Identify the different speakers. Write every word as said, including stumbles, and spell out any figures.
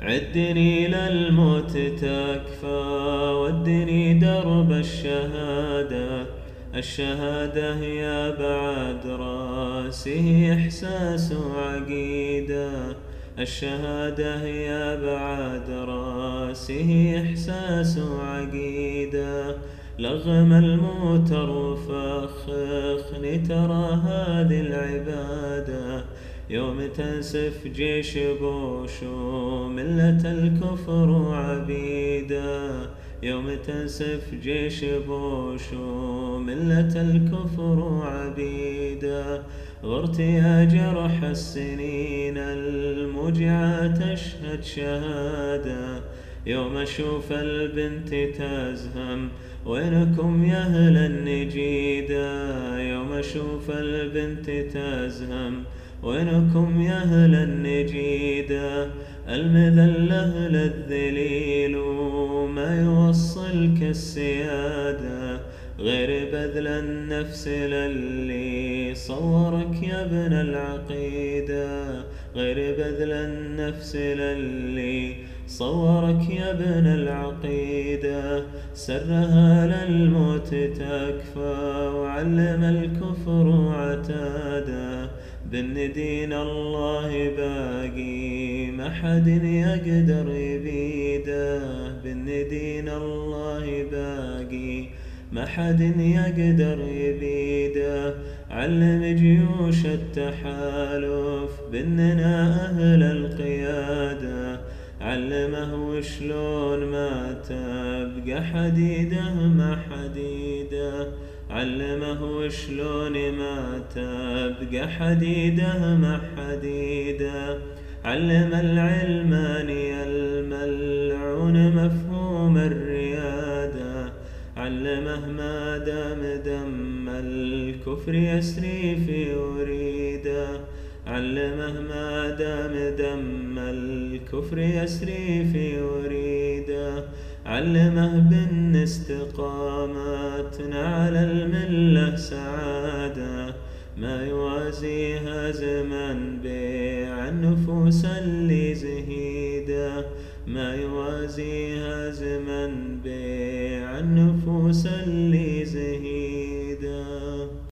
Speaker 1: عدني للموت تكفى، ودني درب الشهادة. الشهادة يا بعد راسه إحساس وعقيدة. الشهادة يا بعد راسه إحساس وعقيدة. لغم الموتر وفخخني ترى هذه العبادة. يوم تنسف جيش بوش وملة الكفر وعبيده. يوم تنسف جيش بوش وملة الكفر وعبيده. غرت يا جرح السنين الموجعة تشهد شهادة. يوم أشوف البنت تزهم وينكم يا أهل النجيدة. يوم أشوف البنت تزهم وينكم يا أهل النجيدة. المذلة للذليل وما يوصلك السيادة، غير بذل النفس للي صورك يا ابن العقيدة. غير بذل النفس للي صورك يا ابن العقيدة. سرها للموت تكفى وعلم الكفر وعتاده. بن دين الله باقي ما حد يقدر يبيده. بن دين الله باقي ما حد يقدر يبيده. علم جيوش التحالف بأننا أهل القيادة. علمه وشلون ما تبقى حديده مع حديده. علمه وشلون ما تبقى حديده مع حديده. علم العلماني الملعون مفهوم الريادة. علمه ما دام دم الكفر يسري في وريده. علمه ما دام دم الكفر يسري في وريده. علمه بأن استقامتنا على الملة سعادة، ما يوازيها زمن بيع النفوس اللي زهيدة. ما يوازيها زمن بيع النفوس اللي زهيدة.